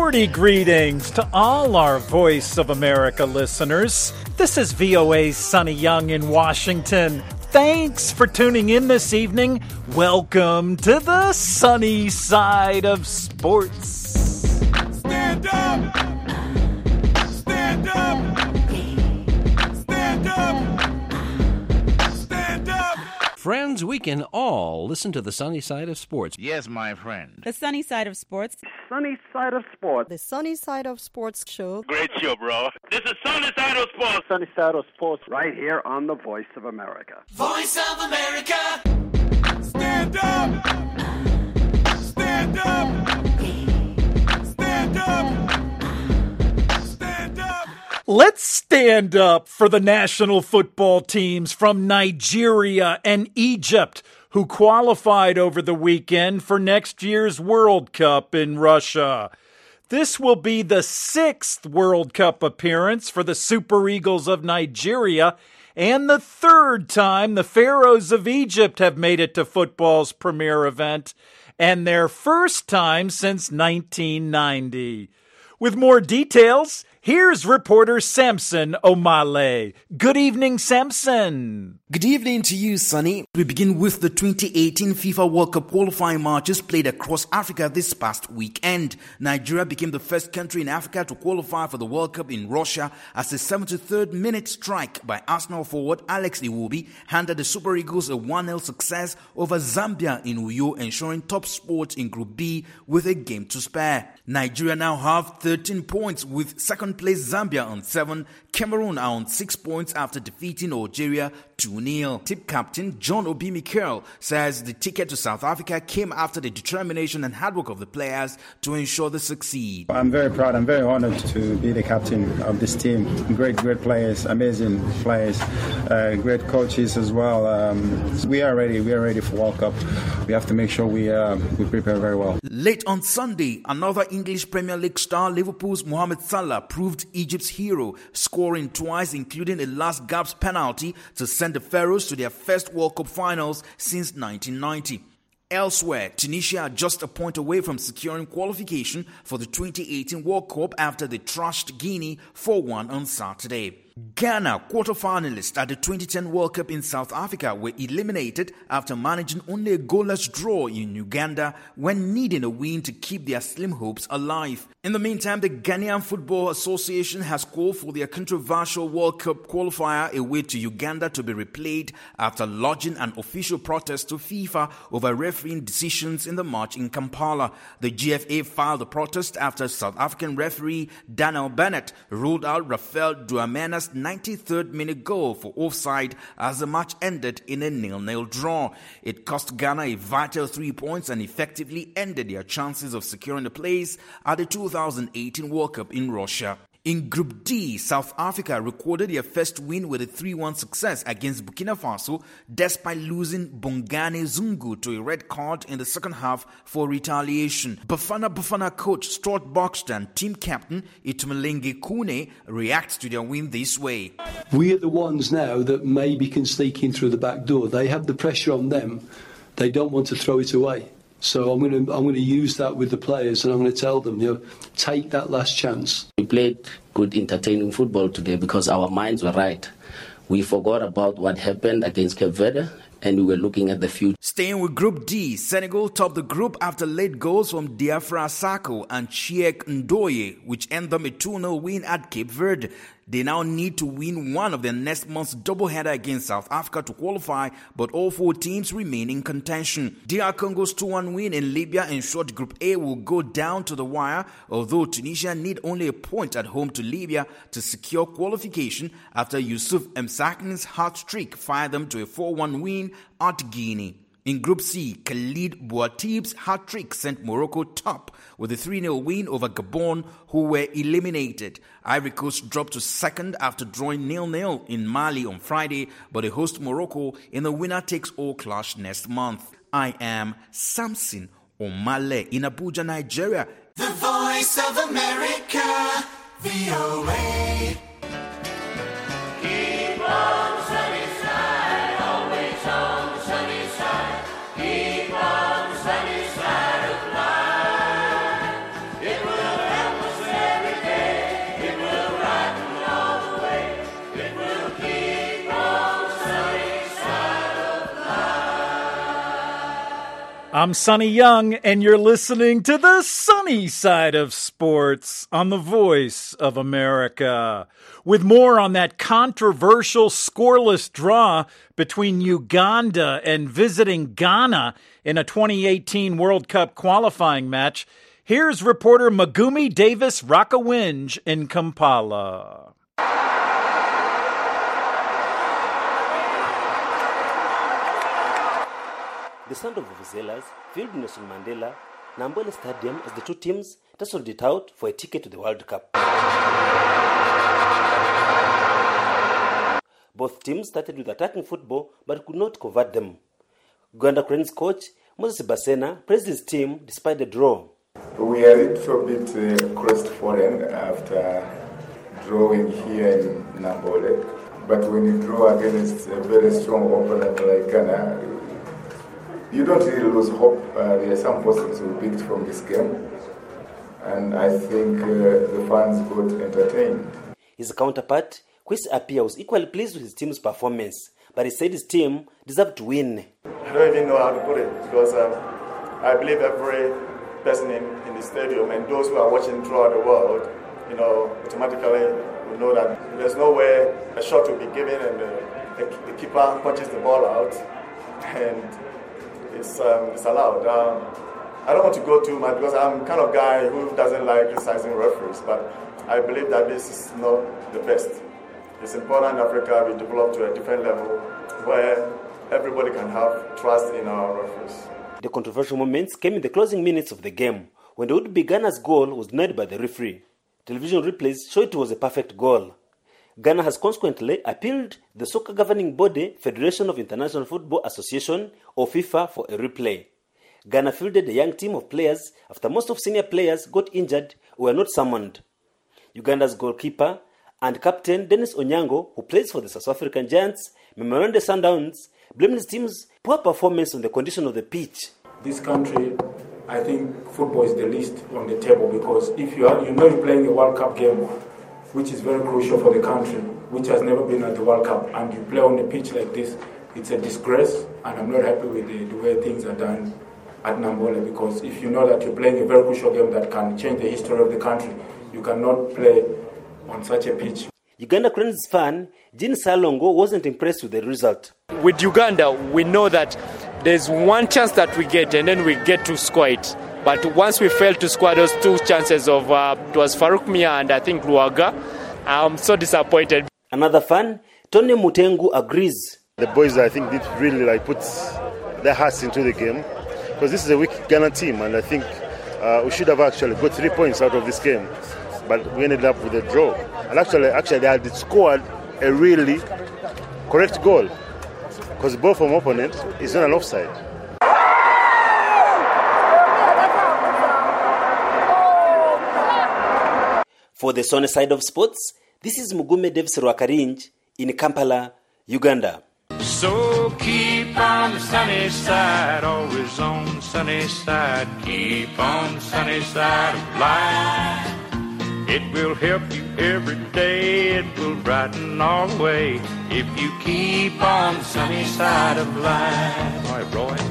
Sporty greetings to all our Voice of America listeners. This is VOA's Sonny Young in Washington. Thanks for tuning in this evening. Welcome to the sunny side of sports. Stand up! Stand up! Stand up! Stand up! Friends, we can all listen to the sunny side of sports. Yes, my friend. The Sunny Side of Sports. Sunny Side of Sports. The Sunny Side of Sports show. Great show, bro. This is Sunny Side of Sports. Sunny Side of Sports, right here on the Voice of America. Voice of America! Stand up! Stand up! Stand up! Stand up! Let's stand up for the national football teams from Nigeria and Egypt who qualified over the weekend for next year's World Cup in Russia. This will be the 6th World Cup appearance for the Super Eagles of Nigeria and the 3rd time the Pharaohs of Egypt have made it to football's premier event, and their first time since 1990. With more details, here's reporter Samson Omale. Good evening, Samson. Good evening to you, Sonny. We begin with the 2018 FIFA World Cup qualifying matches played across Africa this past weekend. Nigeria became the first country in Africa to qualify for the World Cup in Russia as a 73rd minute strike by Arsenal forward Alex Iwobi handed the Super Eagles a 1-0 success over Zambia in Uyo, ensuring top spot in Group B with a game to spare. Nigeria now have 13 points with second place Zambia on 7. Cameroon are on 6 points after defeating Algeria 2-0. Team captain John Obi Mikel says the ticket to South Africa came after the determination and hard work of the players to ensure they succeed. I'm very proud. I'm very honored to be the captain of this team. Great players, amazing players, great coaches as well. We are ready. We are ready for World Cup. We have to make sure we prepare very well. Late on Sunday, another English Premier League star, Liverpool's Mohamed Salah, proved Egypt's hero, scoring twice, including a last gasp penalty to send the Pharaohs to their first World Cup finals since 1990. Elsewhere, Tunisia are just a point away from securing qualification for the 2018 World Cup after they thrashed Guinea 4-1 on Saturday. Ghana, quarter-finalists at the 2010 World Cup in South Africa, were eliminated after managing only a goalless draw in Uganda when needing a win to keep their slim hopes alive. In the meantime, the Ghanaian Football Association has called for their controversial World Cup qualifier away to Uganda to be replayed after lodging an official protest to FIFA over refereeing decisions in the match in Kampala. The GFA filed the protest after South African referee Daniel Bennett ruled out Rafael Duamena's 93rd minute goal for offside as the match ended in a 0-0 draw. It cost Ghana a vital 3 points and effectively ended their chances of securing a place at the 2018 World Cup in Russia. In Group D, South Africa recorded their first win with a 3-1 success against Burkina Faso despite losing Bongani Zungu to a red card in the second half for retaliation. Bafana coach Stuart Baxter and team captain Itumelenge Kune react to their win this way. We are the ones now that maybe can sneak in through the back door. They have the pressure on them. They don't want to throw it away. So I'm going to use that with the players, and I'm going to tell them, take that last chance. We played good, entertaining football today because our minds were right. We forgot about what happened against Cape Verde, and we were looking at the future. Staying with Group D, Senegal topped the group after late goals from Diafra Sakho and Chiek Ndoye, which earned them a 2-0 win at Cape Verde. They now need to win one of their next month's doubleheader against South Africa to qualify, but all 4 teams remain in contention. DR Congo's 2-1 win in Libya ensured Group A will go down to the wire, although Tunisia need only a point at home to Libya to secure qualification after Yusuf Msakin's hat-trick fired them to a 4-1 win at Guinea. In Group C, Khalid Bouatib's hat-trick sent Morocco top with a 3-0 win over Gabon, who were eliminated. Ivory Coast dropped to second after drawing 0-0 in Mali on Friday, but they host Morocco in the winner-takes-all clash next month. I am Samson Omale in Abuja, Nigeria. The Voice of America, VOA. Keep on sunny side, always on the sunny side. Keep on the sunny side of life. It will help I'm Sonny Young, and you're listening to the sunny side of sports on the Voice of America. With more on that controversial scoreless draw between Uganda and visiting Ghana in a 2018 World Cup qualifying match, here's reporter Magumi Davis Rakawinj in Kampala. The sound of vuvuzelas filled Nelson Mandela Nambole Stadium as the two teams tussled it out for a ticket to the World Cup. Both teams started with attacking football but could not convert them. Uganda Cranes coach Moses Basena praised his team despite the draw. We are a little bit crestfallen after drawing here in Nambole, but when you draw against a very strong opponent like Ghana, you don't really lose hope. There are some positives we picked from this game, and I think the fans got entertained. His counterpart, Chris Appiah, was equally pleased with his team's performance, but he said his team deserved to win. I don't even know how to put it, because I believe every person in the stadium and those who are watching throughout the world, automatically will know that there's no way a shot will be given and the keeper punches the ball out, and it's allowed. I don't want to go too much because I'm the kind of guy who doesn't like criticizing referees, but I believe that this is not the best. It's important in Africa we develop to a different level where everybody can have trust in our referees. The controversial moments came in the closing minutes of the game when the would-be Ghana's goal was denied by the referee. Television replays show it was a perfect goal. Ghana has consequently appealed the soccer governing body, Federation of International Football Association, or FIFA, for a replay. Ghana fielded a young team of players after most of senior players got injured or were not summoned. Uganda's goalkeeper and captain Dennis Onyango, who plays for the South African Giants, Mamelodi Sundowns, blamed his team's poor performance on the condition of the pitch. This country, I think football is the least on the table, because if you're playing a World Cup game, which is very crucial for the country, which has never been at the World Cup, and you play on a pitch like this, it's a disgrace, and I'm not happy with the way things are done at Nambole, because if you know that you're playing a very crucial game that can change the history of the country, you cannot play on such a pitch. Uganda Cranes fan Jean Salongo wasn't impressed with the result. With Uganda, we know that there's one chance that we get and then we get to score it. But once we failed to score those two chances of, it was Farouk Mia and I think Luaga, I'm so disappointed. Another fan, Tony Mutengu, agrees. The boys, I think, did really put their hearts into the game, because this is a weak Ghana team, and I think we should have actually got 3 points out of this game, but we ended up with a draw. And actually they had scored a really correct goal, because the ball from opponent is not an offside. For the sunny side of sports, this is Mugume Davis Rwakarinj in Kampala, Uganda. So keep on the sunny side, always on the sunny side. Keep on the sunny side of life. It will help you every day, it will brighten all the way if you keep on the sunny side of life. All right, Roy.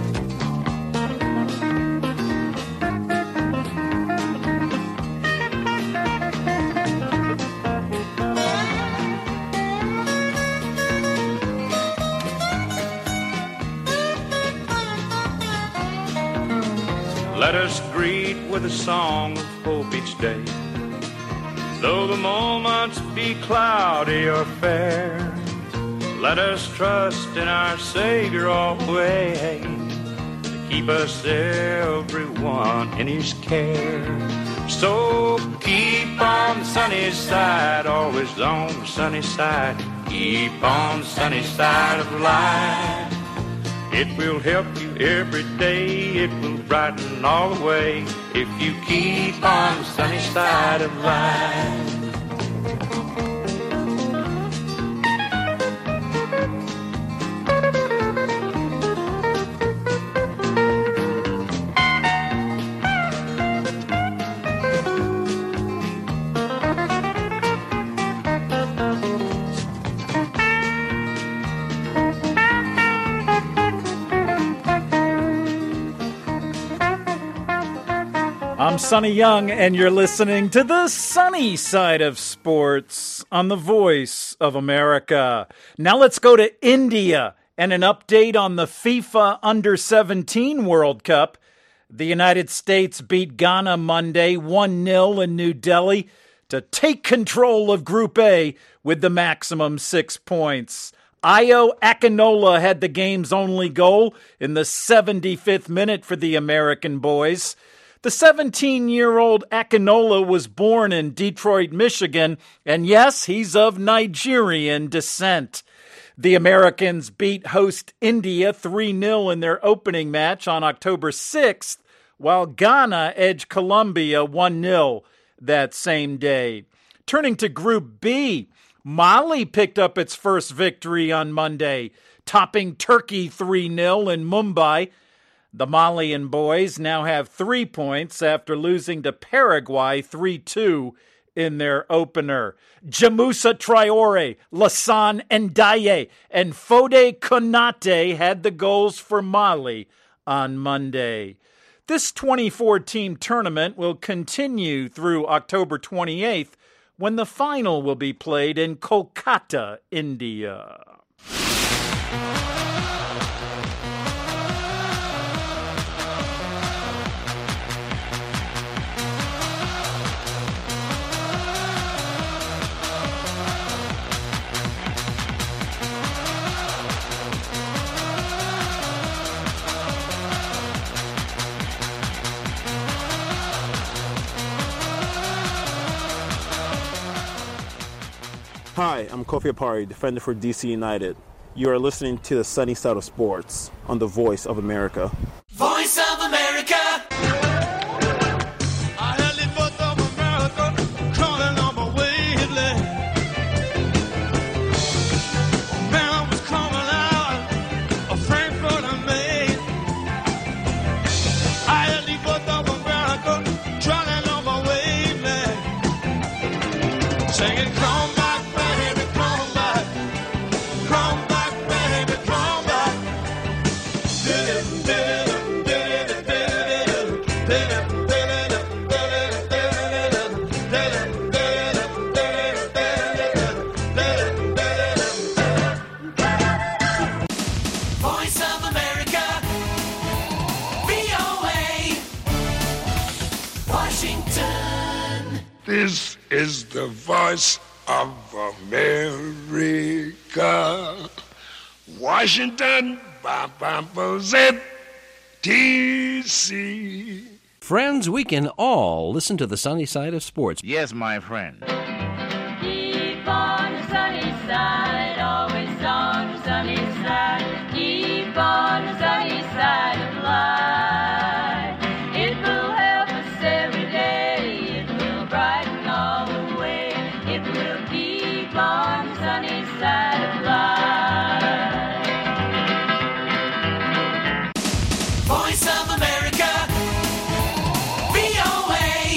Let us greet with a song of hope each day. Though the moments be cloudy or fair, let us trust in our Savior always to keep us everyone in His care. So keep on the sunny side, always on the sunny side. Keep on the sunny side of life. It will help you every day, it will brighten all the way if you keep on the sunny side of life. I'm Sonny Young, and you're listening to the sunny side of sports on the Voice of America. Now let's go to India and an update on the FIFA Under-17 World Cup. The United States beat Ghana Monday 1-0 in New Delhi to take control of Group A with the maximum 6 points. Ayo Akinola had the game's only goal in the 75th minute for the American boys. The 17-year-old Akinola was born in Detroit, Michigan, and yes, he's of Nigerian descent. The Americans beat host India 3-0 in their opening match on October 6th, while Ghana edged Colombia 1-0 that same day. Turning to Group B, Mali picked up its first victory on Monday, topping Turkey 3-0 in Mumbai. The Malian boys now have 3 points after losing to Paraguay 3-2 in their opener. Jamusa Traore, Lassane Ndiaye, and Fode Konate had the goals for Mali on Monday. This 24-team tournament will continue through October 28th, when the final will be played in Kolkata, India. Hi, I'm Kofi Apari, defender for DC United. You are listening to the sunny side of sports on the Voice of America. Voice of America. I heard the voice of America calling on my wavelength. Man, I was coming out of Frankfurt and Maine. I heard the voice of America calling on my wavelength. Singing, come back. This is the voice of America. Washington, D.C. Friends, we can all listen to the sunny side of sports. Yes, my friend. Keep on the sunny side, always on the sunny side. Keep on the sunny side of life. It will help us every day. It will brighten all the way. It will keep on the sunny side of life. Voice of America, VOA,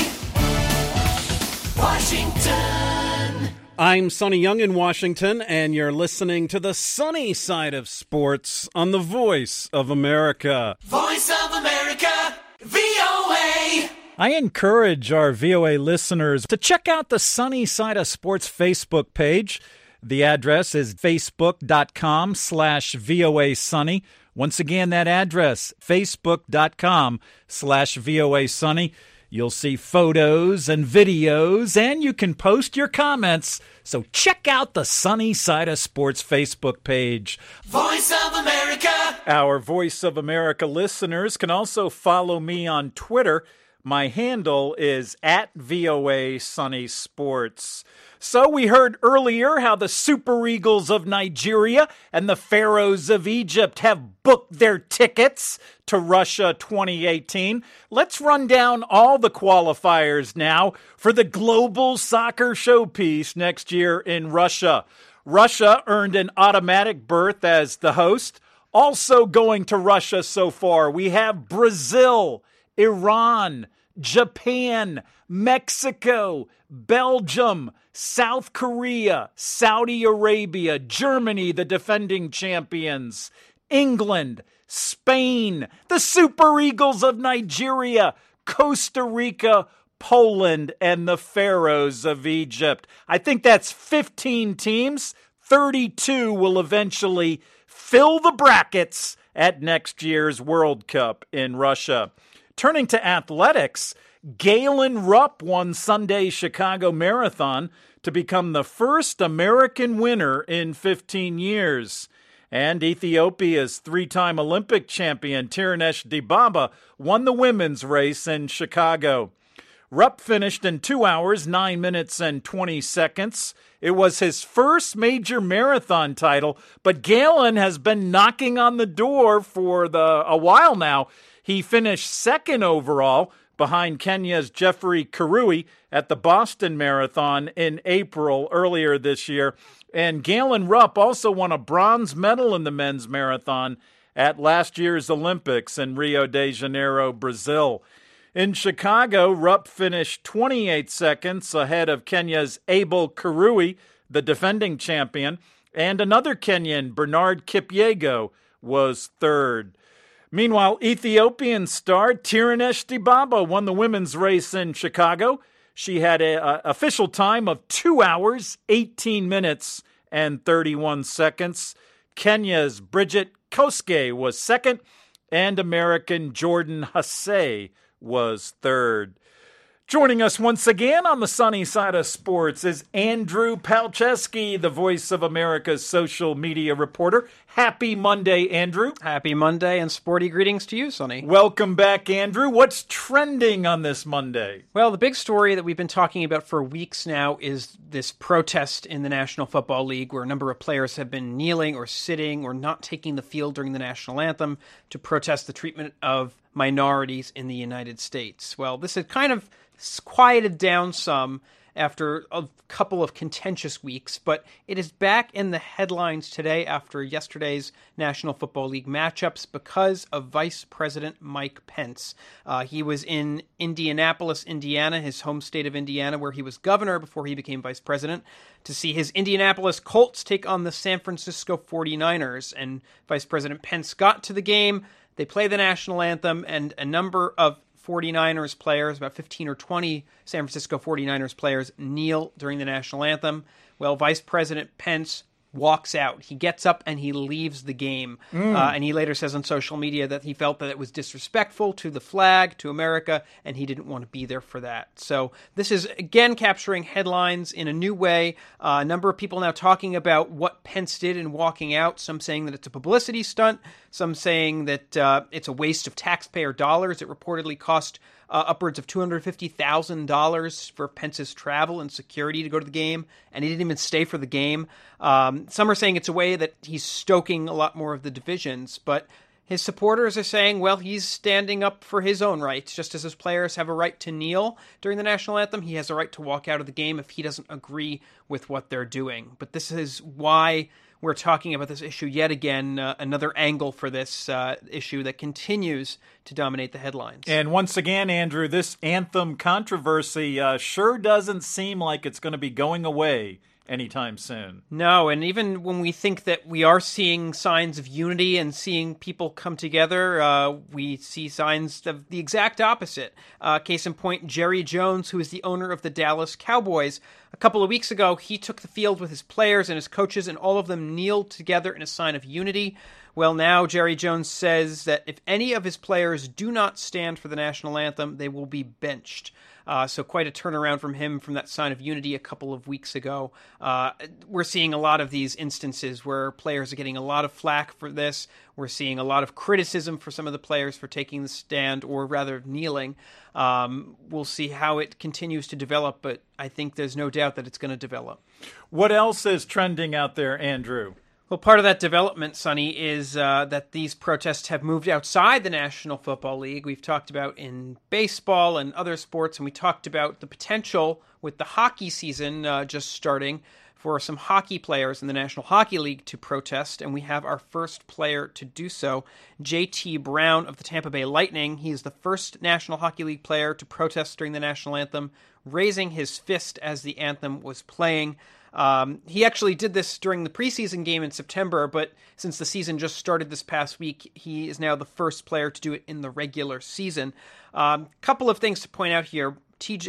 Washington. I'm Sonny Young in Washington, and you're listening to the sunny side of sports on the Voice of America. Voice of America, VOA. I encourage our VOA listeners to check out the Sunny Side of Sports Facebook page. The address is facebook.com/VOA Sunny. Once again, that address, facebook.com/VOA Sunny. You'll see photos and videos, and you can post your comments. So check out the Sunny Side of Sports Facebook page. Voice of America. Our Voice of America listeners can also follow me on Twitter. My handle is @VOA Sunny Sports. So we heard earlier how the Super Eagles of Nigeria and the Pharaohs of Egypt have booked their tickets to Russia 2018. Let's run down all the qualifiers now for the global soccer showpiece next year in Russia. Russia earned an automatic berth as the host. Also going to Russia so far, we have Brazil, Iran, Japan, Mexico, Belgium, South Korea, Saudi Arabia, Germany, the defending champions, England, Spain, the Super Eagles of Nigeria, Costa Rica, Poland, and the Pharaohs of Egypt. I think that's 15 teams. 32 will eventually fill the brackets at next year's World Cup in Russia. Turning to athletics, Galen Rupp won Sunday's Chicago Marathon to become the first American winner in 15 years. And Ethiopia's three-time Olympic champion Tirunesh Dibaba won the women's race in Chicago. Rupp finished in 2 hours, 9 minutes, and 20 seconds. It was his first major marathon title, but Galen has been knocking on the door for a while now. He finished second overall behind Kenya's Jeffrey Kirui at the Boston Marathon in April earlier this year. And Galen Rupp also won a bronze medal in the men's marathon at last year's Olympics in Rio de Janeiro, Brazil. In Chicago, Rupp finished 28 seconds ahead of Kenya's Abel Kirui, the defending champion, and another Kenyan, Bernard Kipyego, was third. Meanwhile, Ethiopian star Tirunesh Dibaba won the women's race in Chicago. She had an official time of 2 hours, 18 minutes, and 31 seconds. Kenya's Bridget Koske was second, and American Jordan Hasay was third. Joining us once again on the sunny side of sports is Andrew Palczewski, the Voice of America's social media reporter. Happy Monday, Andrew. Happy Monday and sporty greetings to you, Sonny. Welcome back, Andrew. What's trending on this Monday? Well, the big story that we've been talking about for weeks now is this protest in the National Football League where a number of players have been kneeling or sitting or not taking the field during the national anthem to protest the treatment of minorities in the United States. Well, this had kind of quieted down some after a couple of contentious weeks, but it is back in the headlines today after yesterday's National Football League matchups because of Vice President Mike Pence. He was in Indianapolis, Indiana, his home state of Indiana, where he was governor before he became vice president, to see his Indianapolis Colts take on the San Francisco 49ers. And Vice President Pence got to the game. They play the national anthem, and a number of 49ers players, about 15 or 20 San Francisco 49ers players, kneel during the national anthem. Well, Vice President Pence walks out. He gets up and he leaves the game. And he later says on social media that he felt that it was disrespectful to the flag, to America, and he didn't want to be there for that. So this is, again, capturing headlines in a new way. A number of people now talking about what Pence did in walking out, some saying that it's a publicity stunt, some saying that it's a waste of taxpayer dollars. It reportedly cost upwards of $250,000 for Pence's travel and security to go to the game, and he didn't even stay for the game. Some are saying it's a way that he's stoking a lot more of the divisions, but his supporters are saying, well, he's standing up for his own rights. Just as his players have a right to kneel during the national anthem, he has a right to walk out of the game if he doesn't agree with what they're doing. But this is why we're talking about this issue yet again, another angle for this issue that continues to dominate the headlines. And once again, Andrew, this anthem controversy sure doesn't seem like it's going to be going away anytime soon. No, and even when we think that we are seeing signs of unity and seeing people come together, we see signs of the exact opposite. Case in point, Jerry Jones, who is the owner of the Dallas Cowboys, a couple of weeks ago, he took the field with his players and his coaches, and all of them kneeled together in a sign of unity. Well, now Jerry Jones says that if any of his players do not stand for the national anthem, they will be benched. So quite a turnaround from him from that sign of unity a couple of weeks ago. We're seeing a lot of these instances where players are getting a lot of flack for this. We're seeing a lot of criticism for some of the players for taking the stand, or rather kneeling. We'll see how it continues to develop, but I think there's no doubt that it's going to develop. What else is trending out there, Andrew? Well, part of that development, Sonny, is that these protests have moved outside the National Football League. We've talked about in baseball and other sports, and we talked about the potential with the hockey season just starting for some hockey players in the National Hockey League to protest, and we have our first player to do so, J.T. Brown of the Tampa Bay Lightning. He is the first National Hockey League player to protest during the national anthem, raising his fist as the anthem was playing. He actually did this during the preseason game in September, but since the season just started this past week, he is now the first player to do it in the regular season. Couple of things to point out here.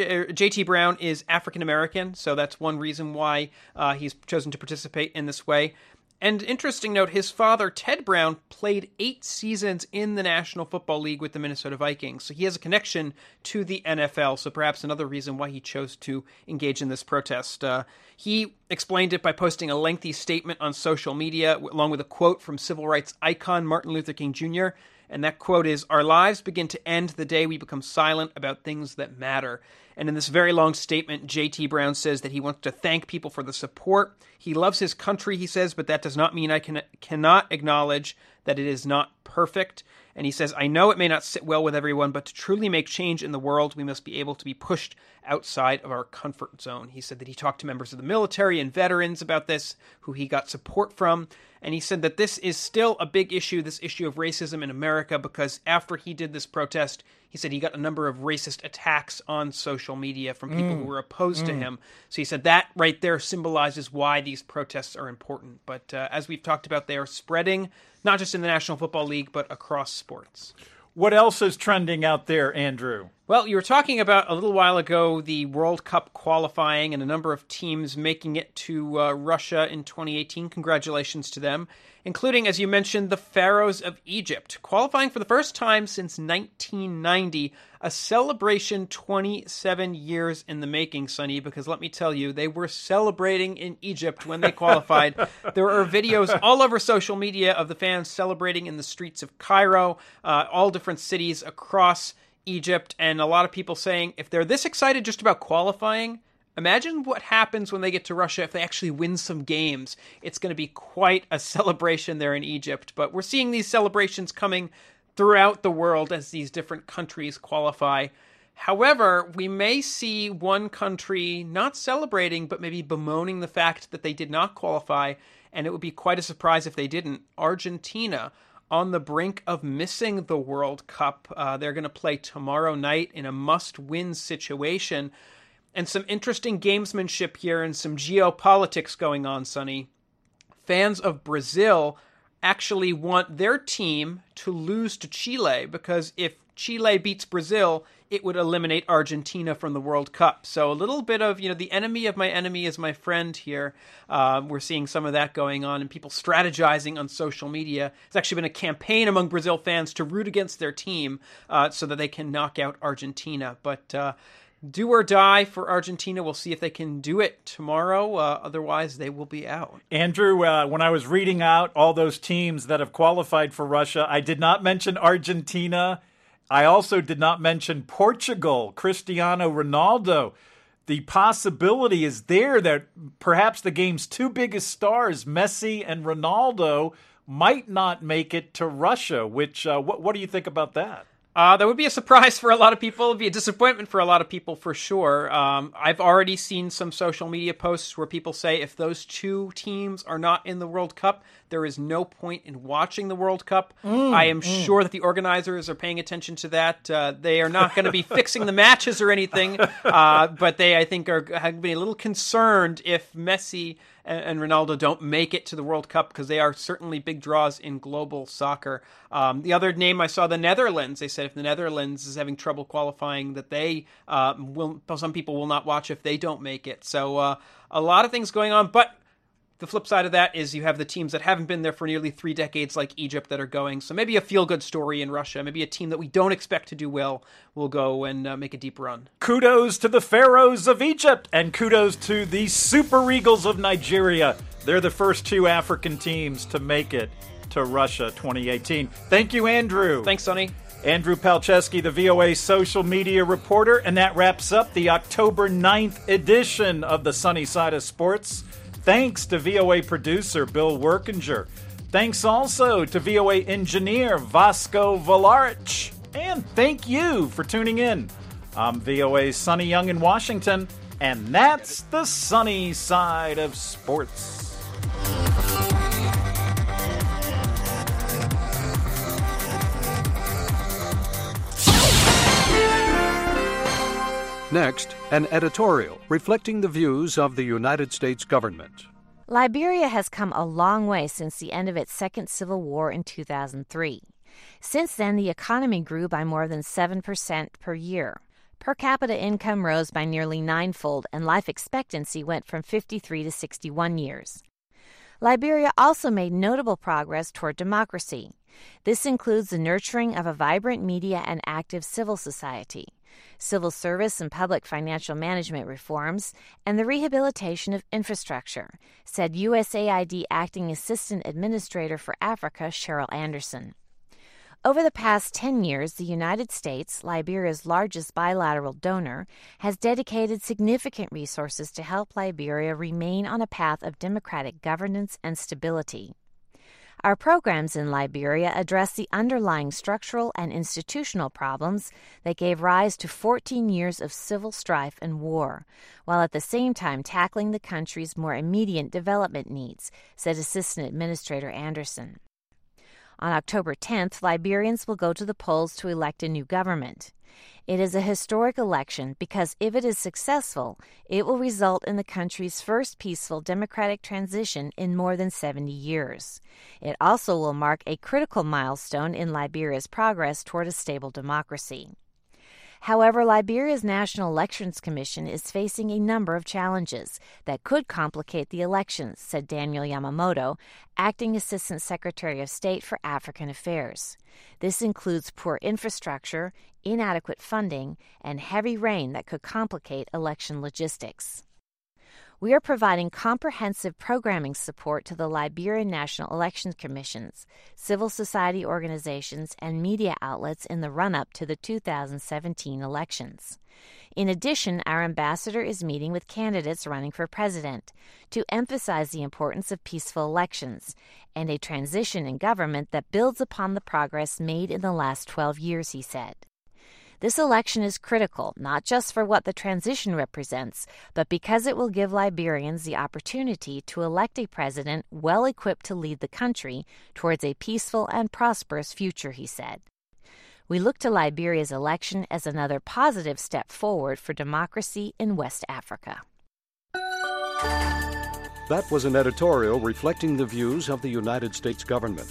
JT Brown is African American, so that's one reason why he's chosen to participate in this way. And interesting note, his father, Ted Brown, played 8 seasons in the National Football League with the Minnesota Vikings. So he has a connection to the NFL, so perhaps another reason why he chose to engage in this protest. He explained it by posting a lengthy statement on social media, along with a quote from civil rights icon Martin Luther King Jr., and that quote is, "Our lives begin to end the day we become silent about things that matter." And in this very long statement, JT Brown says that he wants to thank people for the support. He loves his country, he says, but that does not mean I cannot acknowledge that it is not perfect. And he says, "I know it may not sit well with everyone, but to truly make change in the world, we must be able to be pushed outside of our comfort zone." He said that he talked to members of the military and veterans about this, who he got support from. And he said that this is still a big issue, this issue of racism in America, because after he did this protest, he said he got a number of racist attacks on social media from people who were opposed to him. So he said that right there symbolizes why these protests are important. But as we've talked about, they are spreading, not just in the National Football League, but across sports. What else is trending out there, Andrew? Well, you were talking about a little while ago the World Cup qualifying and a number of teams making it to Russia in 2018. Congratulations to them, including, as you mentioned, the Pharaohs of Egypt, qualifying for the first time since 1990, a celebration 27 years in the making, Sonny, because let me tell you, they were celebrating in Egypt when they qualified. There are videos all over social media of the fans celebrating in the streets of Cairo, all different cities across Egypt, and a lot of people saying if they're this excited just about qualifying, imagine what happens when they get to Russia if they actually win some games. It's going to be quite a celebration there in Egypt. But we're seeing these celebrations coming throughout the world as these different countries qualify. However, we may see one country not celebrating, but maybe bemoaning the fact that they did not qualify, and it would be quite a surprise if they didn't. Argentina, on the brink of missing the World Cup. They're going to play tomorrow night in a must-win situation. And some interesting gamesmanship here and some geopolitics going on, Sonny. Fans of Brazil actually want their team to lose to Chile, because if Chile beats Brazil, it would eliminate Argentina from the World Cup. So a little bit of, the enemy of my enemy is my friend here. We're seeing some of that going on and people strategizing on social media. It's actually been a campaign among Brazil fans to root against their team so that they can knock out Argentina. But do or die for Argentina. We'll see if they can do it tomorrow. Otherwise, they will be out. Andrew, when I was reading out all those teams that have qualified for Russia, I did not mention Argentina. I also did not mention Portugal, Cristiano Ronaldo. The possibility is there that perhaps the game's two biggest stars, Messi and Ronaldo, might not make it to Russia, which what do you think about that? That would be a surprise for a lot of people. It would be a disappointment for a lot of people, for sure. I've already seen some social media posts where people say if those two teams are not in the World Cup, there is no point in watching the World Cup. I am sure that the organizers are paying attention to that. They are not going to be fixing the matches or anything, but they, I think, have been a little concerned if Messi and Ronaldo don't make it to the World Cup, because they are certainly big draws in global soccer. The other name I saw, the Netherlands. They said if the Netherlands is having trouble qualifying, that they some people will not watch if they don't make it. So a lot of things going on, but the flip side of that is you have the teams that haven't been there for nearly 3 decades, like Egypt, that are going. So maybe a feel-good story in Russia. Maybe a team that we don't expect to do well will go and make a deep run. Kudos to the Pharaohs of Egypt, and kudos to the Super Eagles of Nigeria. They're the first 2 African teams to make it to Russia 2018. Thank you, Andrew. Thanks, Sonny. Andrew Palczewski, the VOA social media reporter. And that wraps up the October 9th edition of the Sunny Side of Sports. Thanks to VOA producer Bill Workinger. Thanks also to VOA engineer Vasco Valarich. And thank you for tuning in. I'm VOA's Sonny Young in Washington, and that's the Sunny Side of Sports. Next, an editorial reflecting the views of the United States government. Liberia has come a long way since the end of its second civil war in 2003. Since then, the economy grew by more than 7% per year. Per capita income rose by nearly ninefold, and life expectancy went from 53 to 61 years. Liberia also made notable progress toward democracy. This includes the nurturing of a vibrant media and active civil society, civil service and public financial management reforms, and the rehabilitation of infrastructure, said USAID Acting Assistant Administrator for Africa, Cheryl Anderson. Over the past 10 years, the United States, Liberia's largest bilateral donor, has dedicated significant resources to help Liberia remain on a path of democratic governance and stability. Our programs in Liberia address the underlying structural and institutional problems that gave rise to 14 years of civil strife and war, while at the same time tackling the country's more immediate development needs, said Assistant Administrator Anderson. On October 10th, Liberians will go to the polls to elect a new government. It is a historic election because if it is successful, it will result in the country's first peaceful democratic transition in more than 70 years. It also will mark a critical milestone in Liberia's progress toward a stable democracy. However, Liberia's National Elections Commission is facing a number of challenges that could complicate the elections, said Daniel Yamamoto, Acting Assistant Secretary of State for African Affairs. This includes poor infrastructure, inadequate funding, and heavy rain that could complicate election logistics. We are providing comprehensive programming support to the Liberian National Elections Commissions, civil society organizations, and media outlets in the run-up to the 2017 elections. In addition, our ambassador is meeting with candidates running for president to emphasize the importance of peaceful elections and a transition in government that builds upon the progress made in the last 12 years, he said. This election is critical, not just for what the transition represents, but because it will give Liberians the opportunity to elect a president well-equipped to lead the country towards a peaceful and prosperous future, he said. We look to Liberia's election as another positive step forward for democracy in West Africa. That was an editorial reflecting the views of the United States government.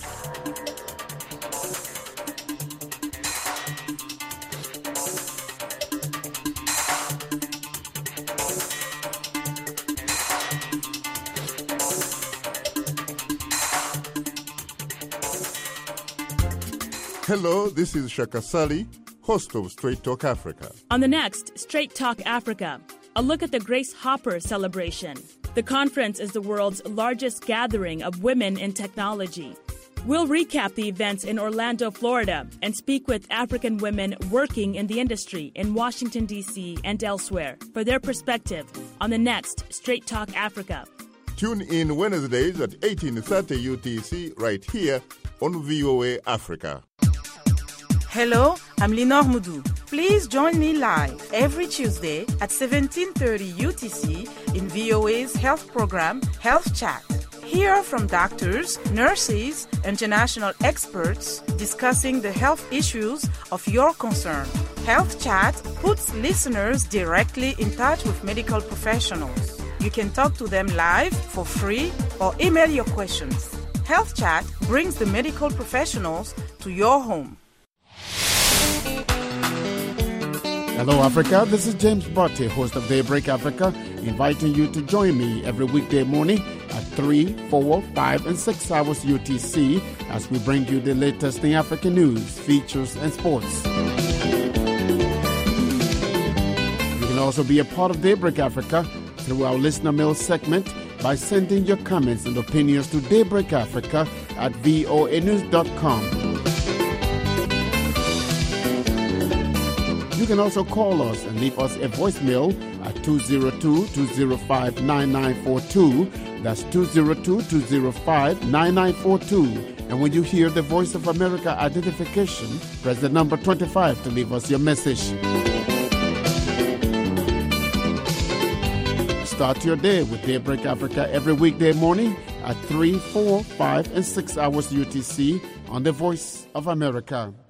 Hello, this is Shaka Sali, host of Straight Talk Africa. On the next Straight Talk Africa, a look at the Grace Hopper celebration. The conference is the world's largest gathering of women in technology. We'll recap the events in Orlando, Florida, and speak with African women working in the industry in Washington, D.C. and elsewhere for their perspective on the next Straight Talk Africa. Tune in Wednesdays at 18:30 UTC right here on VOA Africa. Hello, I'm Linor Moudou. Please join me live every Tuesday at 17:30 UTC in VOA's health program, Health Chat. Hear from doctors, nurses, international experts discussing the health issues of your concern. Health Chat puts listeners directly in touch with medical professionals. You can talk to them live for free or email your questions. Health Chat brings the medical professionals to your home. Hello, Africa. This is James Botte, host of Daybreak Africa, inviting you to join me every weekday morning at 3, 4, 5, and 6 hours UTC as we bring you the latest in African news, features, and sports. You can also be a part of Daybreak Africa through our listener mail segment by sending your comments and opinions to daybreakafrica@voanews.com. You can also call us and leave us a voicemail at 202-205-9942. That's 202-205-9942. And when you hear the Voice of America identification, press the number 25 to leave us your message. Start your day with Daybreak Africa every weekday morning at 3, 4, 5, and 6 hours UTC on the Voice of America.